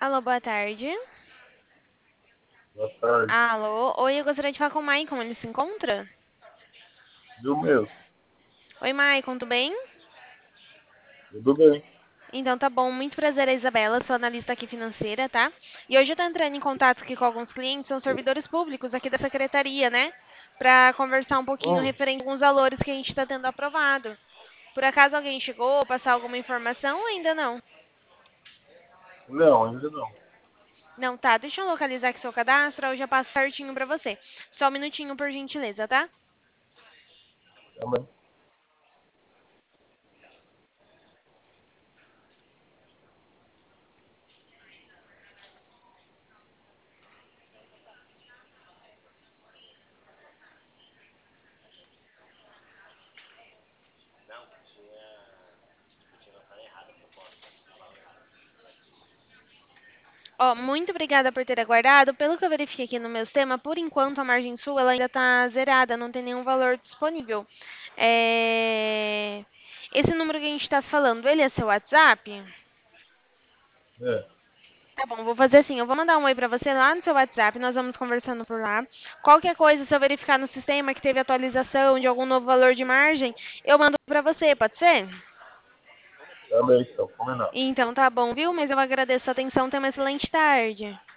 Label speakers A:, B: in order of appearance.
A: Alô, boa tarde.
B: Boa tarde.
A: Alô, oi, eu gostaria de falar com o Maicon, ele se encontra?
B: Eu mesmo.
A: Oi, Maicon, tudo bem?
B: Tudo bem?
A: Então tá bom, muito prazer, a Isabela, sou analista aqui financeira, tá? E hoje eu tô entrando em contato aqui com alguns clientes, são servidores públicos aqui da secretaria, né? Pra conversar um pouquinho
B: Hum,
A: referente a alguns valores que a gente tá tendo aprovado. Por acaso alguém chegou, passar alguma informação ou ainda não?
B: não, ainda não.
A: Não, tá, deixa eu localizar aqui seu cadastro, eu já passo certinho pra você. Só um minutinho, por gentileza, tá?
B: Também.
A: Ó, muito obrigada por ter aguardado. Pelo que eu verifiquei aqui no meu sistema, por enquanto a margem sul ela ainda está zerada, não tem nenhum valor disponível. É, Esse número que a gente está falando, ele é seu WhatsApp?
B: É,
A: Tá bom, vou fazer assim, eu vou mandar um oi pra você lá no seu WhatsApp, nós vamos conversando por lá. Qualquer coisa, se eu verificar no sistema que teve atualização de algum novo valor de margem, eu mando pra você, pode ser?
B: também então, combinado.
A: Então tá bom, viu? Mas eu agradeço a atenção, tenha uma excelente tarde.